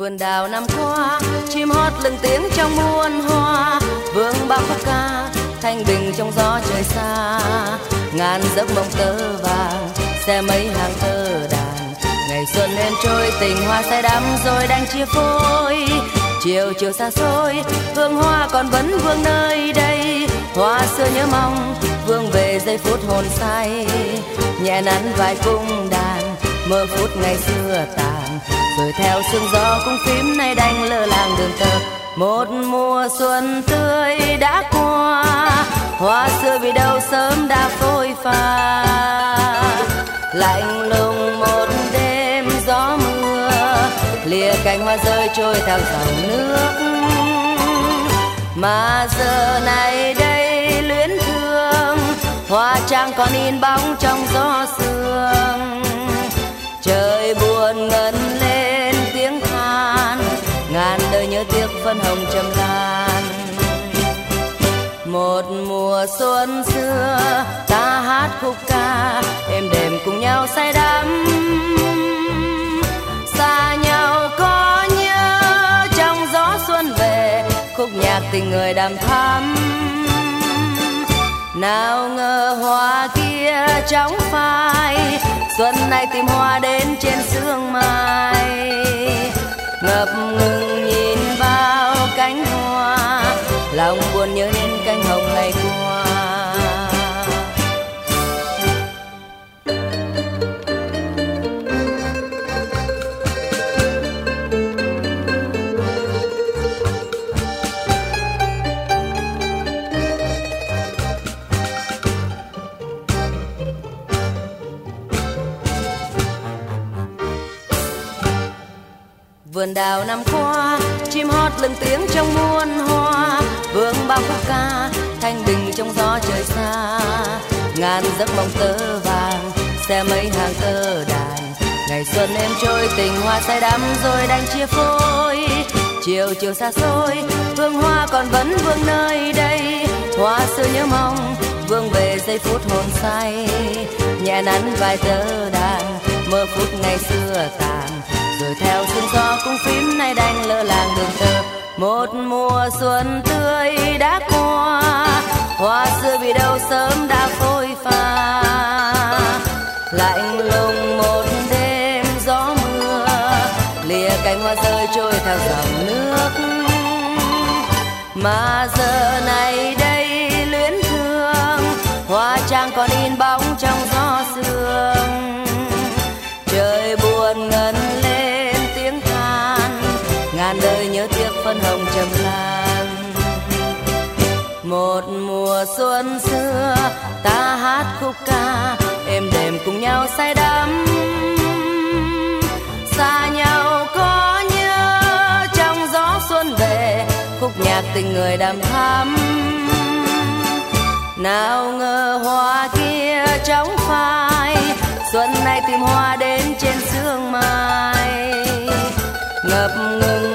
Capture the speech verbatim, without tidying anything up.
Vườn đào năm qua chim hót lừng tiếng trong muôn hoa, vương bao khúc ca thanh bình trong gió trời xa. Ngàn giấc mộng tơ vàng xe mấy hàng tơ đàn, ngày xuân êm trôi tình hoa say đắm rồi đang chia phôi. Chiều chiều xa xôi hương hoa còn vẫn vương nơi đây, hoa xưa nhớ mong vương về giây phút hồn say. Nhẹ nắn vài cung đàn mơ phút ngày xưa tàn, rồi theo sương gió cung phím nay đành lơ làng đường tơ. Một mùa xuân tươi đã qua, hoa xưa vì đâu sớm đã phôi pha. Lạnh lùng một đêm gió mưa, lìa cành hoa rơi trôi theo dòng nước. Mà giờ này đây luyến thương, hoa trang còn in bóng trong gió sương. Trời buồn ngân lên tiếng than, ngàn đời nhớ tiếc phân hồng trầm lan. Một mùa xuân xưa ta hát khúc ca, êm đềm cùng nhau say đắm. Xa nhau có nhớ trong gió xuân về, khúc nhạc tình người đàm thắm. Nào ngờ hoa kia chóng phai, xuân nay tìm hoa đến trên sương mai. Ngập ngừng nhìn vào cánh hoa, lòng buồn nhớ đến cánh hồng ngày qua. Vườn đào năm qua chim hót lừng tiếng trong muôn hoa, vương bao khúc ca thanh bình trong gió trời xa. Ngàn giấc mộng tơ vàng xe mấy hàng tơ đàn, ngày xuân êm trôi tình hoa say đắm rồi đành chia phôi. Chiều chiều xa xôi hương hoa còn vẫn vương nơi đây, hoa xưa nhớ mong vương về giây phút hồn say. Nhẹ nắn vài tơ đàn mơ phút ngày xưa tàn, rồi theo sương gió cung phím nay đành lơ làng đường tơ. Một mùa xuân tươi đã qua, hoa xưa vì đâu sớm đã phôi pha. Lạnh lùng một đêm gió mưa, lìa cành hoa rơi trôi theo dòng nước. Mà giờ này đây luyến thương, hoa trang còn in bóng trong gió sương. Trời buồn ngân lên tiếng than, ngàn đời nhớ tiếc phân hồng trầm lan. Một mùa xuân xưa ta hát khúc ca, êm đềm cùng nhau say đắm. Xa nhau có nhớ trong gió xuân về, khúc nhạc tình người đàm thắm. Nào ngờ hoa kia chóng phai, xuân nay tìm hoa đến trên sương mai. Ngập ngừng